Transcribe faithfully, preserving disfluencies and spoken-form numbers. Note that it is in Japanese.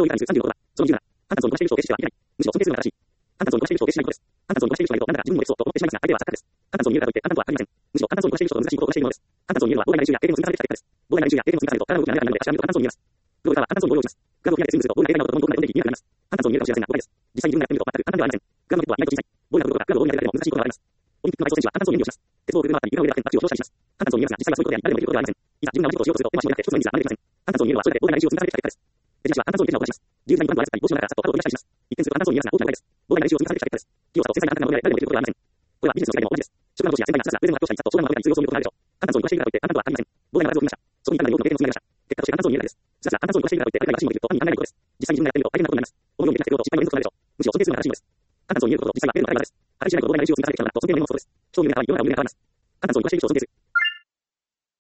行為からにじゅう、さんじゅうのことは、そのにじゅうなな、判断ゾーンを動かしている人を停止してはいけない。むしろ尊敬するのが正しい。判断ゾーンを動かしている人を停止しないことです。判断ゾーンを動かしている人がいると、なんだか自分も別をと思ってしまいますが、相手は錯覚です。判断ゾーンにいるからといって判断とは限りません。むしろ判断ゾーンに動かしている人と難しいことを動かしているものです。判断ゾーンにいるのは、膨大な練習や経験の積み重ねできた結果です。膨大な練習や経験の積み重ねると、体の動きが滑らかになるので、私は見ると判断ゾーンに見えます。プロは判断ゾーンを用意します。グラフを開いてスイングすると、ボールが出ないのとともにどんなに飛んでいい意味があります。判断ゾーンにいるかもしれませんが、誤解です。実際に自分がやってみると全く簡単ではありません。グラフの結構は意外と小さい。ボールが届くことがグラフをどうにかやれても難しいことがあります。オリンピックの体操選手は判断ゾーンに入りをします。鉄棒を振る回ったり、床を上でバックを上下したりします。判断ゾーンにいますが、実際はそういうことであり、誰でもできることではありません。いざ、自分が同じことをしようとすると、手間暇をかけて一つの演技が学んできません。判断ゾーンにいるのは、それだけ膨大な練習を積み重ねてきた結果です。手品師は判断ゾーンに手品を動かします。自由なブランドを操ったり、帽子の中からさっと角を取り出したりします。一見すると判断ゾーンにいますが、大きな誤解です。膨大な練習を積み重ねてきた結果です。器用さと繊細な判断が求められ、誰でもできることではありません。これはビジネスの世界でも同じです。職場の上司や先輩がさすが腕の発表者にさっと相談のマグに通用することがあるでしょう。判断ゾーンに動かしているからといって判断とは限りません。膨大な数を見ました。そこに至るまで多くの経験を積み上げました。結果として判断ゾーンにいるからです。しかし判断ゾーンに動かしているからといって相手が足もできると犯人が考えないことです。実際に自分がやってみると大変なことになります。思うようにできなくていると失敗の連続となるでしょう。むしろ尊敬するのが正しいのです。判断ゾーンにいることと実際はレベルの高い技です。破壊しないことを膨大な練習を積み重ねてきたのがと尊敬の念のことです。人を見る目が変わり、世の中を見る目が変わります。